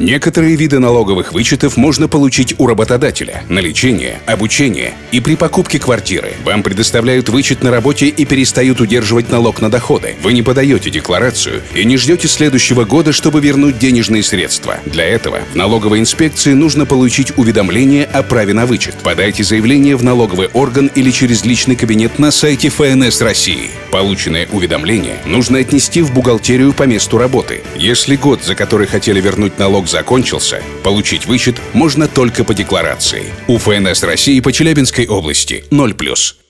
Некоторые виды налоговых вычетов можно получить у работодателя на лечение, обучение и при покупке квартиры. Вам предоставляют вычет на работе и перестают удерживать налог на доходы. Вы не подаете декларацию и не ждете следующего года, чтобы вернуть денежные средства. Для этого в налоговой инспекции нужно получить уведомление о праве на вычет. Подайте заявление в налоговый орган или через личный кабинет на сайте ФНС России. Полученное уведомление нужно отнести в бухгалтерию по месту работы. Если год, за который хотели вернуть налог, закончился, получить вычет можно только по декларации. У ФНС России по Челябинской области 0+.